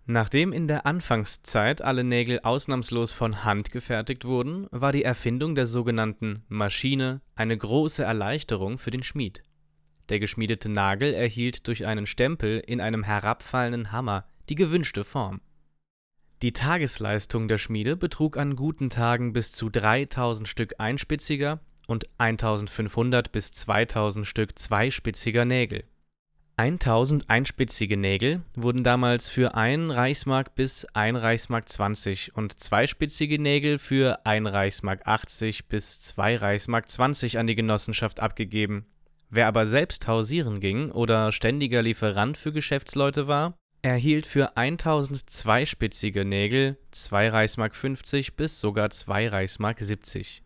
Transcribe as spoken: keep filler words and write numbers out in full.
Nachdem in der Anfangszeit alle Nägel ausnahmslos von Hand gefertigt wurden, war die Erfindung der sogenannten Maschine eine große Erleichterung für den Schmied. Der geschmiedete Nagel erhielt durch einen Stempel in einem herabfallenden Hammer die gewünschte Form. Die Tagesleistung der Schmiede betrug an guten Tagen bis zu dreitausend Stück einspitziger und eintausendfünfhundert bis zweitausend Stück zweispitziger Nägel. tausend einspitzige Nägel wurden damals für ein Reichsmark bis ein Reichsmark zwanzig und zweispitzige Nägel für ein Reichsmark achtzig bis zwei Reichsmark zwanzig an die Genossenschaft abgegeben. Wer aber selbst hausieren ging oder ständiger Lieferant für Geschäftsleute war, erhielt für tausend zweispitzige Nägel zwei Reichsmark fünfzig bis sogar zwei Reichsmark siebzig.